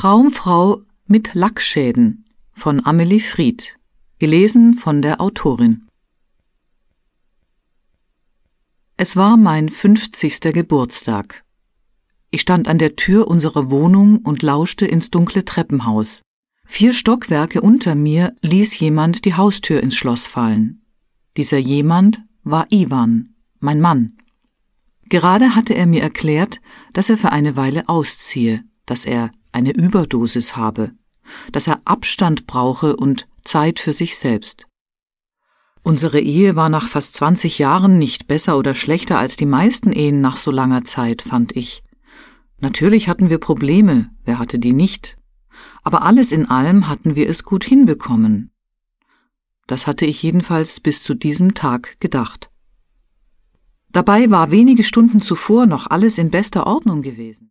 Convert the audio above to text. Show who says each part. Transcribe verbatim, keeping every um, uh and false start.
Speaker 1: Traumfrau mit Lackschäden von Amelie Fried, gelesen von der Autorin. Es war mein fünfzigster Geburtstag. Ich stand an der Tür unserer Wohnung und lauschte ins dunkle Treppenhaus. Vier Stockwerke unter mir ließ jemand die Haustür ins Schloss fallen. Dieser jemand war Iwan, mein Mann. Gerade hatte er mir erklärt, dass er für eine Weile ausziehe, dass er eine Überdosis habe, dass er Abstand brauche und Zeit für sich selbst. Unsere Ehe war nach fast zwanzig Jahren nicht besser oder schlechter als die meisten Ehen nach so langer Zeit, fand ich. Natürlich hatten wir Probleme, wer hatte die nicht? Aber alles in allem hatten wir es gut hinbekommen. Das hatte ich jedenfalls bis zu diesem Tag gedacht. Dabei war wenige Stunden zuvor noch alles in bester Ordnung gewesen.